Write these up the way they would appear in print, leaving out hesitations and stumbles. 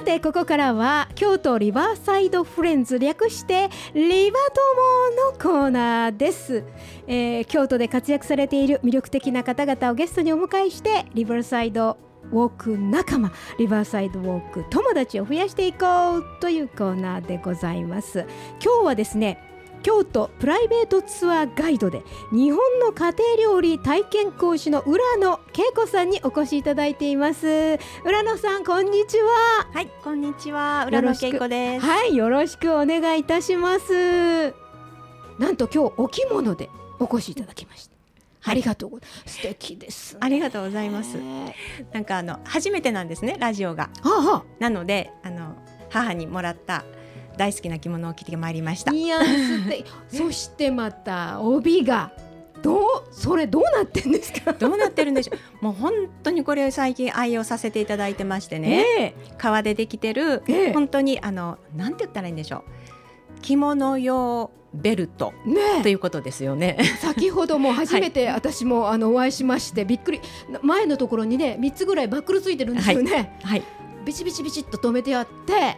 てここからは京都リバーサイドフレンズ、略してリバ友のコーナーです。京都で活躍されている魅力的な方々をゲストにお迎えして、リバーサイドウォーク仲間、リバーサイドウォーク友達を増やしていこうというコーナーでございます。今日はですね、京都プライベートツアーガイドで日本の家庭料理体験講師の浦野恵子さんにお越しいただいています。浦野さん、こんにちは。 はい、こんにちは、浦野恵子です。 はい、よろしくお願いいたします。なんと今日お着物でお越しいただきました。ありがとうございます。素敵ですね。 ありがとうございます。なんか初めてなんですね、ラジオが。なので母にもらった大好きな着物を着てまいりました。 いや、素敵。そしてまた帯がそれどうなってんですか？ どうなってるんでしょう。もう本当にこれ最近愛用させていただいてましてね、革でできてる、本当になんて言ったらいいんでしょう、着物用ベルト、ということですよね。 先ほども初めて私もお会いしましてびっくり。前のところにね3つぐらいバックルついてるんですよね。はい、ビチビチビチっと止めてあって、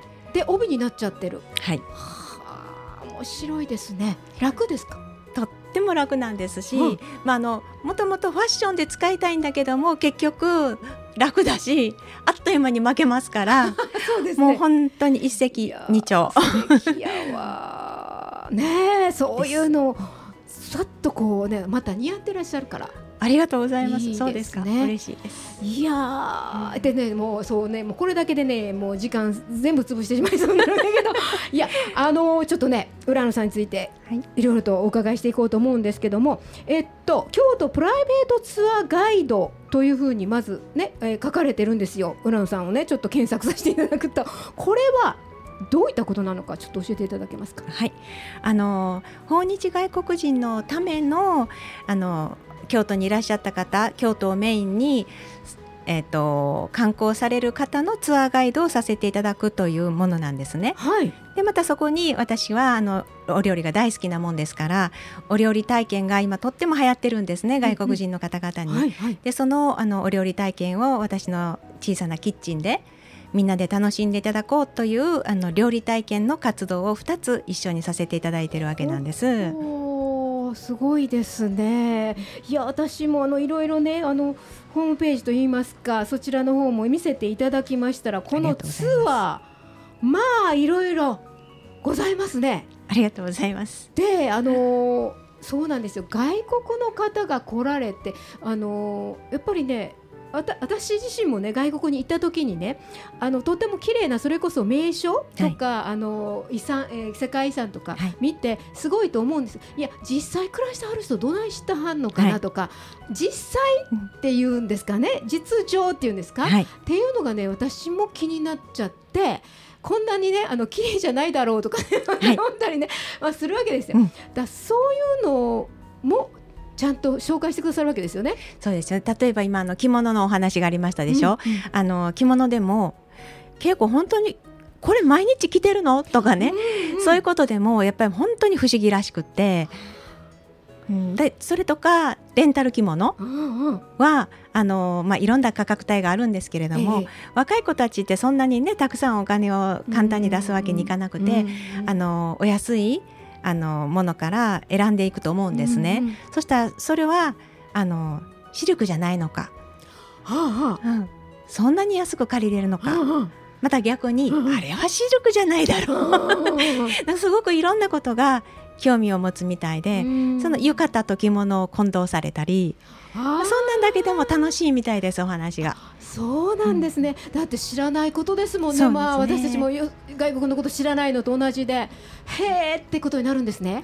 で帯になっちゃってる。はい。面白いですね。楽ですか？ とっても楽なんですし、もともとファッションで使いたいんだけども、結局楽だしあっという間に負けますからそうですね、もう本当に一石二鳥。 素敵やわね。そういうのをさっとこうね、また似合ってらっしゃるから。 ありがとうございます。いいですね。そうですか。嬉しいです。 いやでね、もうそうね、もうこれだけでね、もう時間全部潰してしまいそうなんだけどいやちょっとね、浦野さんについていろいろとお伺いしていこうと思うんですけども、京都プライベートツアーガイドというふうにまずね、書かれてるんですよ。浦野さんをねちょっと検索させていただくと、これはどういったことなのかちょっと教えていただけますか？ はい、訪日外国人のための京都にいらっしゃった方、京都をメインに、観光される方のツアーガイドをさせていただくというものなんですね。はい、でまたそこに私はお料理が大好きなもんですから、お料理体験が今とっても流行ってるんですね、外国人の方々に。でそのお料理体験を私の小さなキッチンでみんなで楽しんでいただこうという料理体験の活動を2つ一緒にさせていただいているわけなんです。 すごいですね。いや、私もいろいろね、ホームページといいますか、そちらの方も見せていただきましたら、このツアーまあいろいろございますね。 ありがとうございます。 でそうなんですよ、外国の方が来られてやっぱりね、私自身もね外国に行った時にね、とても綺麗なそれこそ名所とか、遺産、世界遺産とか見てすごいと思うんです。いや、実際暮らしてはる人どないしてはんのかなとか、実際っていうんですかね、実情っていうんですか、っていうのがね私も気になっちゃって、こんなにね綺麗じゃないだろうとか、ね思ったりね、するわけですよ。だそういうのもちゃんと紹介してくださるわけですよね。 そうですよね。例えば今着物のお話がありましたでしょ。着物でも結構本当にこれ毎日着てるのとかね、そういうことでもやっぱり本当に不思議らしくって、でそれとかレンタル着物は、いろんな価格帯があるんですけれども、若い子たちってそんなにねたくさんお金を簡単に出すわけにいかなくて、お安いものから選んでいくと思うんですね。そしたらそれはシルクじゃないのか、そんなに安く借りれるのか、また逆に、あれはシルクじゃないだろうすごくいろんなことが興味を持つみたいで、その浴衣と着物を混同されたり、そんなんだけでも楽しいみたいです、お話が。 そうなんですね。だって知らないことですもんね。私たちも外国のこと知らないのと同じで、へーってことになるんですね。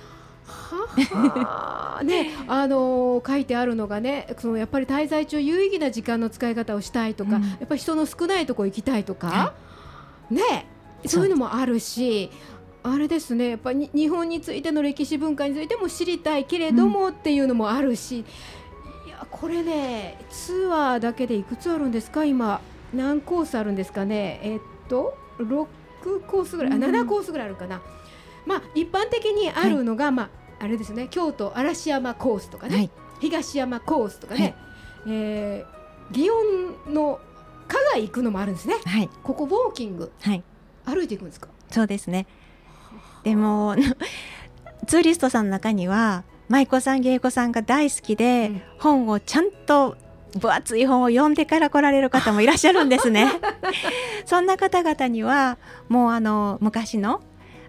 ね、書いてあるのがね、やっぱり滞在中有意義な時間の使い方をしたいとか、やっぱり人の少ないとこ行きたいとか、ね、そういうのもあるし、あれですね、やっぱり日本についての歴史文化についても知りたいけれどもっていうのもあるし、いやこれね、ツアーだけでいくつあるんですか？今何コースあるんですかね。6コースぐらい、7コースぐらいあるかな。一般的にあるのが、あれですね、京都嵐山コースとかね、東山コースとかね、祇園の加が行くのもあるんですね。 はい、 ここウォーキング、 はい、 歩いていくんですか？ そうですね。でもツーリストさんの中には舞妓さん芸妓さんが大好きで、本をちゃんと分厚い本を読んでから来られる方もいらっしゃるんですねそんな方々にはもう昔の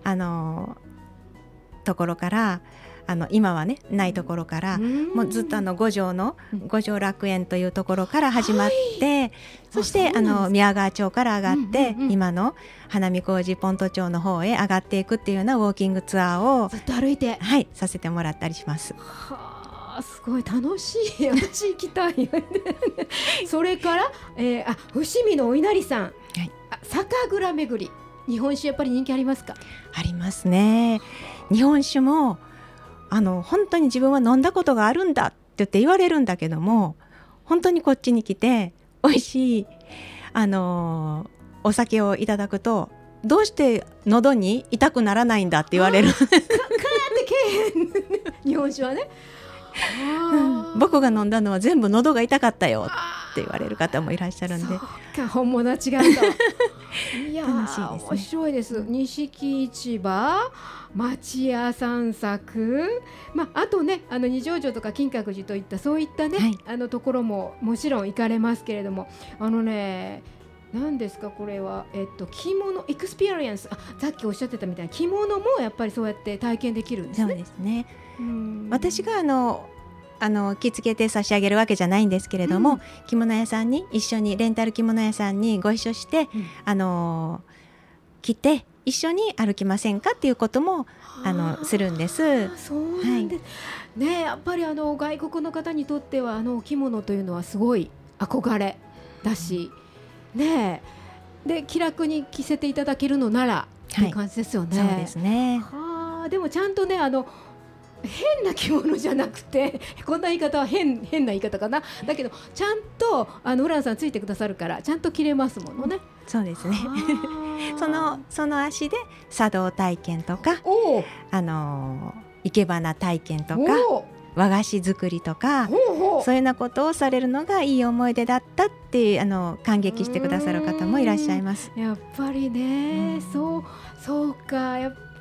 ところから今はねないところからもうずっと五条の五条楽園というところから始まって、はい、そして宮川町から上がって、今の花見小路ポント町の方へ上がっていくっていうようなウォーキングツアーをずっと歩いて、 はい、させてもらったりします。 はあ、すごい楽しい。私行きたいそれから、伏見のお稲荷さん、はい、酒蔵巡り、日本酒やっぱり人気ありますか？ ありますね。日本酒も本当に自分は飲んだことがあるんだって言って言われるんだけども、本当にこっちに来て美味しいお酒をいただくと、どうして喉に痛くならないんだって言われるカーってけへん日本酒はね僕が飲んだのは全部喉が痛かったよって言われる方もいらっしゃるんで、 そうか、本物は違うんだいや楽しいですね。面白いです。錦市場、町屋散策、あとね二条城とか金閣寺といったそういったね、はい、ところももちろん行かれますけれども、何ですかこれは、着物エクスペリエンス、さっきおっしゃってたみたいな着物もやっぱりそうやって体験できるんですね。 そうですね。私が着付けて差し上げるわけじゃないんですけれども、着物屋さんに一緒にレンタル着物屋さんにご一緒して、着て一緒に歩きませんかっていうこともするんです。 そうなんです、はい、ね、やっぱり外国の方にとってはお着物というのはすごい憧れだし、ね、で気楽に着せていただけるのならっていう感じですよね。 そうですね。 でもちゃんとね変な着物じゃなくて、こんな言い方は変な言い方かな、だけどちゃんと浦野さんついてくださるからちゃんと着れますものね。 そうですねその足で茶道体験とか生け花体験とか和菓子作りとかそういうようなことをされるのがいい思い出だったって感激してくださる方もいらっしゃいます。 やっぱりね、そうか、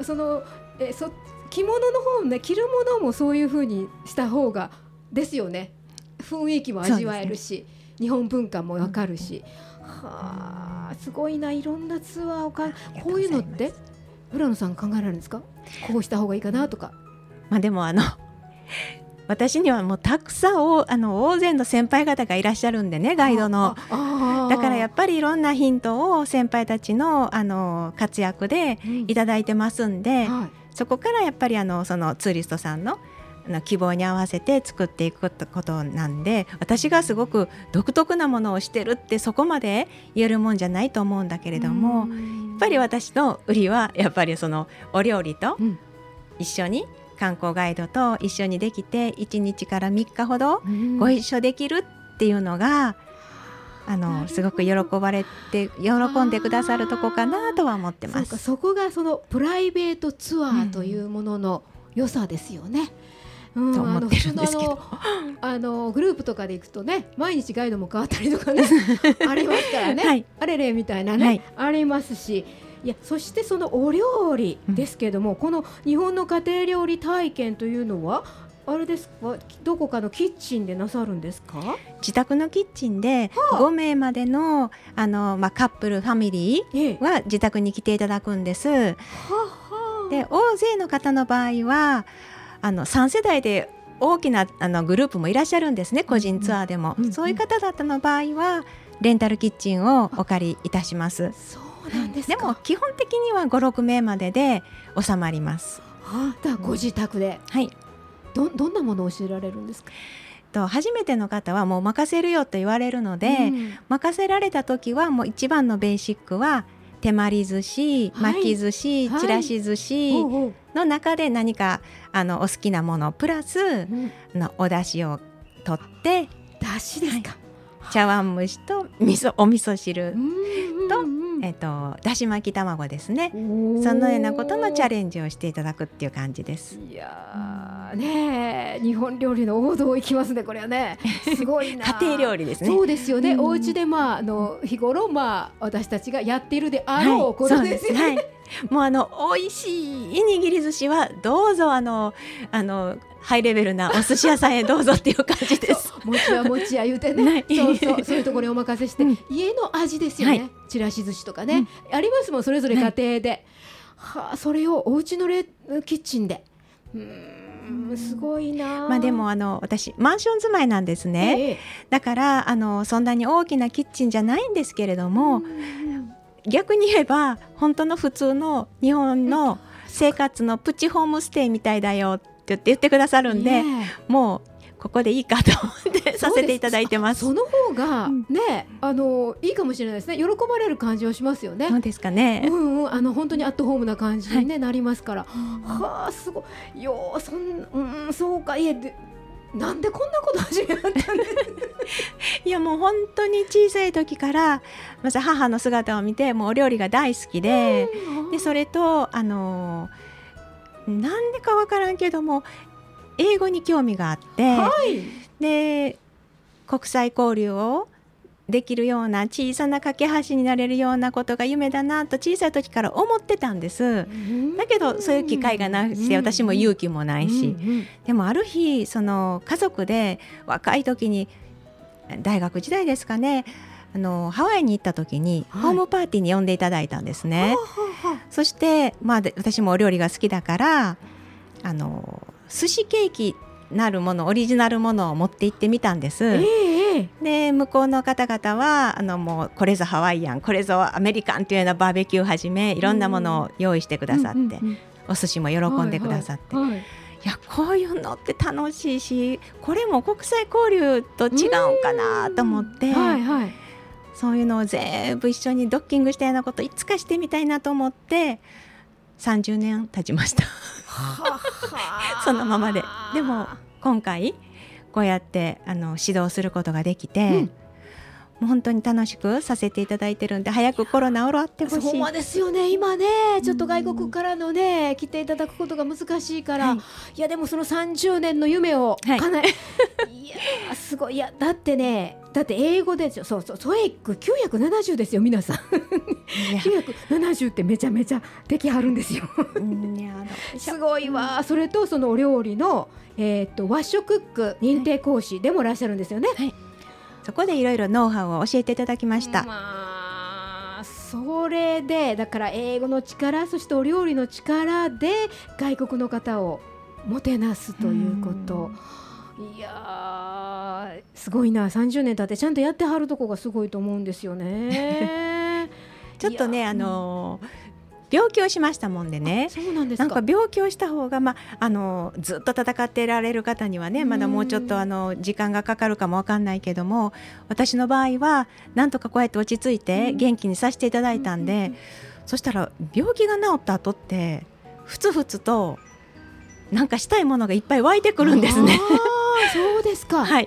着物の方ね、着るものもそういう風にした方がですよね。雰囲気も味わえるし、日本文化もわかるし、すごいな、いろんなツアーをこういうのって浦野さん考えられるんですか？こうした方がいいかなとか。 でも私にはもうたくさん大勢の先輩方がいらっしゃるんでね、ガイドの。だからやっぱりいろんなヒントを先輩たちの活躍でいただいてますんで、そこからやっぱりそのツーリストさんの希望に合わせて作っていくことなんで、私がすごく独特なものをしてるってそこまで言えるもんじゃないと思うんだけれども、やっぱり私の売りはやっぱりそのお料理と一緒に観光ガイドと一緒にできて1日から3日ほどご一緒できるっていうのがすごく喜んでくださるとこかなとは思ってます。 そこがそのプライベートツアーというものの良さですよね。 と思ってるんですけど、 グループとかで行くとね、毎日ガイドも変わったりとかねありますからね、はい、あれれみたいなね、はい、ありますし、そしてそのお料理ですけれども、この日本の家庭料理体験というのはあれですか、どこかのキッチンでなさるんですか？ 自宅のキッチンで5名までの、カップルファミリーは自宅に来ていただくんです。で、大勢の方の場合は3世代で大きなグループもいらっしゃるんですね、個人ツアーでも。そういう方々の場合はレンタルキッチンをお借りいたします。 そうなんですか。 でも基本的には 5,6 名までで収まります。 だからご自宅で、はい、どんなものを教えられるんですか？ 初めての方はもう任せるよと言われるので、任せられた時はもう一番のベーシックは手まり寿司、巻き寿司、ちらし寿司の中で何かお好きなものプラス、お出汁を取って、 出汁ですか？ 茶碗蒸しとお味噌汁と、だし巻き卵ですね。そのようなことのチャレンジをしていただくっていう感じです。 いやねえ、日本料理の王道行きますねこれはね。すごいな。 家庭料理ですね。 そうですよね、お家で日頃私たちがやっているであろうことですよね。 はい、もう美味しい握り寿司はどうぞハイレベルなお寿司屋さんへどうぞっていう感じです。 餅は餅や言うてね、そういうところにお任せして、家の味ですよね、ちらし寿司とかね、ありますもんそれぞれ家庭で、それをお家のキッチンで、すごいな。 でも私マンション住まいなんですね、だからそんなに大きなキッチンじゃないんですけれども、逆に言えば本当の普通の日本の生活のプチホームステイみたいだよって言ってくださるんで、もうここでいいかと思ってさせていただいてます。 その方がね、いいかもしれないですね。喜ばれる感じはしますよね。 そうですかね。 本当にアットホームな感じに、なりますから。すごいよ。そうか。なんでこんなこと始めたんですか。 いやもう本当に小さい時からまず母の姿を見てもうお料理が大好きで、それとなんでかわからんけども英語に興味があって、で国際交流をできるような小さな架け橋になれるようなことが夢だなと小さい時から思ってたんです。だけどそういう機会がなくて私も勇気もないし、でもある日その家族で若い時に大学時代ですかね、ハワイに行った時にホームパーティーに呼んでいただいたんですね。そして、私もお料理が好きだから寿司ケーキなるものオリジナルものを持って行ってみたんです。で向こうの方々はもうこれぞハワイアンこれぞアメリカンというようなバーベキューはじめいろんなものを用意してくださって、お寿司も喜んでくださって、いやこういうのって楽しいしこれも国際交流と違うんかなと思って、そういうのを全部一緒にドッキングしたようなこといつかしてみたいなと思って30年経ちました。そのままで。でも今回こうやって指導することができて、もう本当に楽しくさせていただいてるんで早くコロナ終わってほしい。 そうですよね。今ねちょっと外国からのね来ていただくことが難しいから、いやでもその30年の夢を叶え、いやすごい。いやだって英語でそうソエック970ですよ皆さん。970ってめちゃめちゃできはるんですよ。すごいわ。それとそのお料理の、和食クック認定講師でもいらっしゃるんですよね。 そこでいろいろノウハウを教えていただきました。 それでだから英語の力そしてお料理の力で外国の方をもてなすということ。いやすごいな。30年経ってちゃんとやってはるとこがすごいと思うんですよね。 ちょっとね病気をしましたもんでね。 そうなんですか。 なんか病気をした方が、ずっと戦ってられる方にはねまだもうちょっと時間がかかるかもわかんないけども、私の場合はなんとかこうやって落ち着いて元気にさせていただいたんで、そしたら病気が治った後ってふつふつとなんかしたいものがいっぱい湧いてくるんですね。 そうですか。 はい。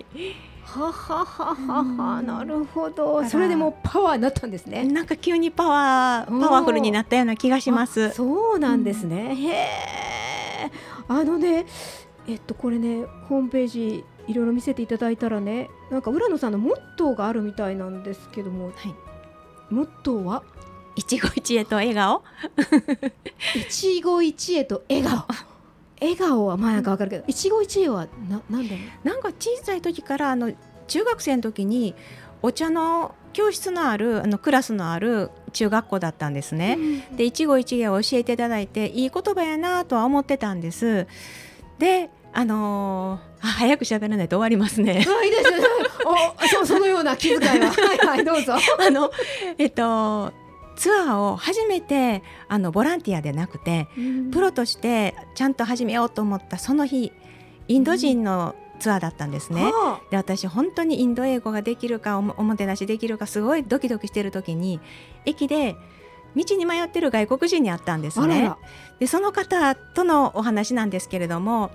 なるほど。それでもパワーになったんですね。 なんか急にパワフルになったような気がします。 そうなんですね。へー。これねホームページいろいろ見せていただいたらね、なんか浦野さんのモットーがあるみたいなんですけども、モットーは一期一会と笑顔。 一期一会と笑顔。笑顔はなんかわかるけど、一期一会はなんで？ なんか小さい時から中学生の時にお茶の教室のあるクラスのある中学校だったんですね。で一期一会を教えていただいていい言葉やなとは思ってたんです。で早く喋らないと終わりますね。いいですね。そのような気遣いはどうぞ。 ツアーを初めてボランティアでなくてプロとしてちゃんと始めようと思ったその日インド人のツアーだったんですね。で私本当にインド英語ができるかおもてなしできるかすごいドキドキしてる時に駅で道に迷ってる外国人に会ったんですね。でその方とのお話なんですけれども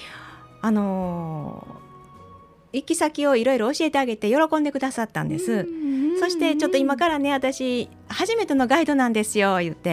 行き先をいろいろ教えてあげて喜んでくださったんです。そしてちょっと今からね私初めてのガイドなんですよ言って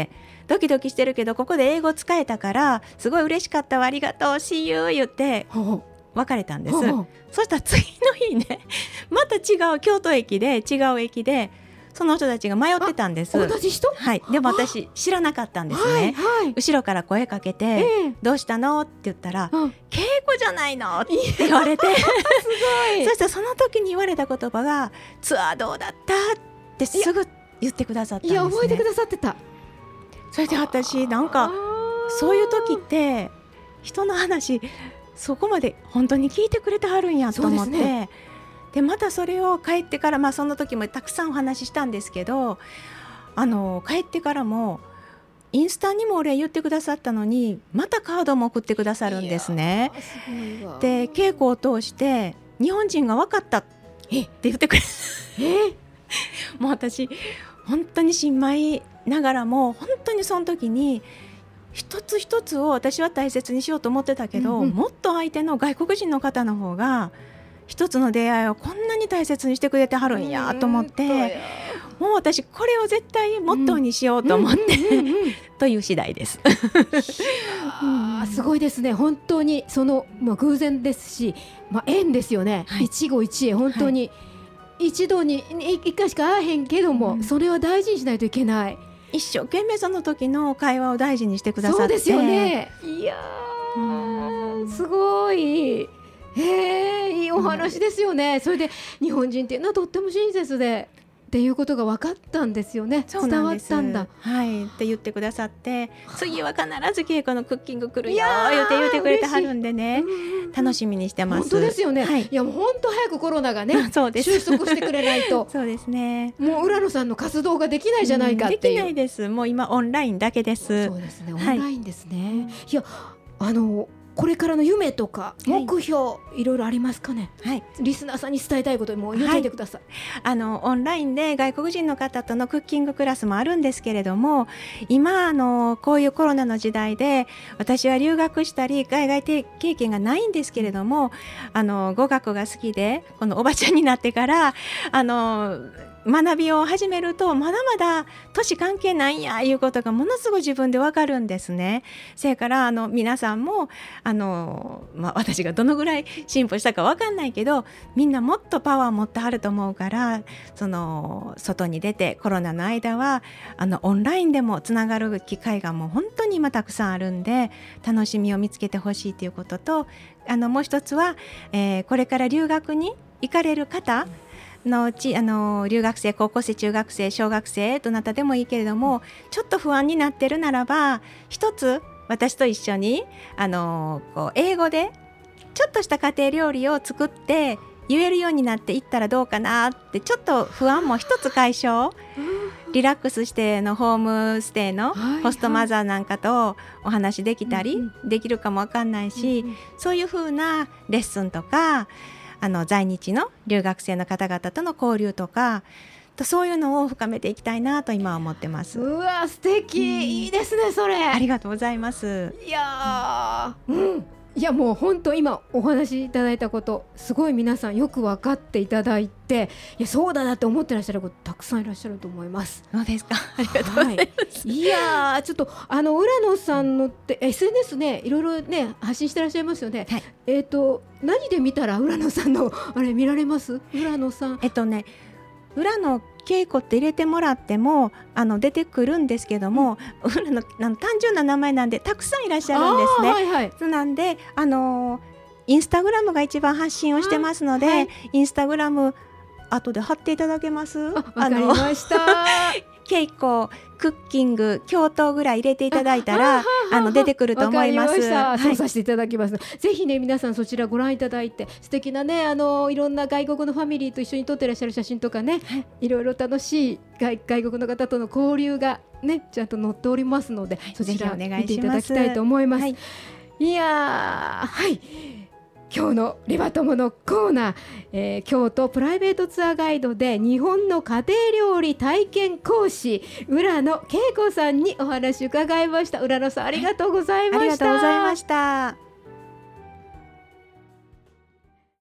ドキドキしてるけどここで英語使えたからすごい嬉しかったわ、ありがとう See you 言って別れたんです。そしたら次の日ねまた違う京都駅で違う駅でその人たちが迷ってたんです。 同じ人？ はい、でも私知らなかったんですね、 はいはい、 後ろから声かけて、どうしたのって言ったら、稽古じゃないのって言われてすごいそしてその時に言われた言葉がツアーどうだったってすぐ言ってくださったんですね。 いや覚えてくださってた。 それで私なんかそういう時って人の話そこまで本当に聞いてくれてはるんやと思って、でまたそれを帰ってから、その時もたくさんお話ししたんですけど帰ってからもインスタにもお礼言ってくださったのにまたカードも送ってくださるんですね。 すごいわ。 で稽古を通して日本人が分かったって言ってくれもう私本当に新米ながらも本当にその時に一つ一つを私は大切にしようと思ってたけど、もっと相手の外国人の方の方が一つの出会いをこんなに大切にしてくれてはるんやと思って、もう私これを絶対モットーにしようと思って、という次第です。 すごいですね。本当にその、偶然ですし、縁ですよね、一期一会本当に、一度に一回しか会えへんけども、それは大事にしないといけない。 一生懸命その時の会話を大事にしてくださって。 そうですよね。いやすごいいいお話ですよね。それで日本人っていうのはとっても親切でっていうことが分かったんですよね。伝わったんだ。 はい、って言ってくださって、次は必ず稽古のクッキング来るよ言ってくれてはるんでね、楽しみにしてます。 本当ですよね、いやもう本当早くコロナがね収束してくれないとそうですね、 もう浦野さんの活動ができないじゃないかっていう、 できないです。もう今オンラインだけです。 そうですね、オンラインですね、いやこれからの夢とか目標、いろいろありますかね。リスナーさんに伝えたいことも言っていてください。 オンラインで外国人の方とのクッキングクラスもあるんですけれども、今こういうコロナの時代で私は留学したり海外経験がないんですけれども、語学が好きでこのおばちゃんになってから学びを始めるとまだまだ年関係ないんやいうことがものすごい自分でわかるんですね。それから皆さんも私がどのぐらい進歩したかわかんないけど、みんなもっとパワー持ってはると思うから、外に出てコロナの間はオンラインでもつながる機会がもう本当に今たくさんあるんで、楽しみを見つけてほしいということと、もう一つは、これから留学に行かれる方のうち留学生、高校生、中学生、小学生どなたでもいいけれども、ちょっと不安になってるならば、一つ私と一緒に英語でちょっとした家庭料理を作って言えるようになっていったらどうかなって、ちょっと不安も一つ解消、リラックスしてのホームステイのホストマザーなんかとお話できたりできるかもわかんないし、そういう風なレッスンとか在日の留学生の方々との交流とかそういうのを深めていきたいなと今は思ってます。 うわ素敵、いいですねそれ。 ありがとうございます。 いやいやもう本当今お話しいただいたことすごい皆さんよく分かっていただいて、いやそうだなって思ってらっしゃる方たくさんいらっしゃると思います。 そうですか、ありがとうございます。 いやちょっと浦野さんのって SNS ねいろいろね発信してらっしゃいますよね。何で見たら浦野さんのあれ見られます？浦野さん浦野稽古って入れてもらっても出てくるんですけども、浦野単純な名前なんでたくさんいらっしゃるんですね。なんでインスタグラムが一番発信をしてますので、インスタグラム後で貼っていただけます？ わかりました稽古クッキング京都ぐらい入れていただいたら出てくると思います。 そうさせていただきます。ぜひね皆さんそちらご覧いただいて、素敵なねいろんな外国のファミリーと一緒に撮ってらっしゃる写真とかね、いろいろ楽しい外国の方との交流がねちゃんと載っておりますので、そちら見ていただきたいと思います。いや今日のレバ友のコーナー、京都プライベートツアーガイドで日本の家庭料理体験講師浦野恵子さんにお話伺いました。浦野さんありがとうございました。 ありがとうございました。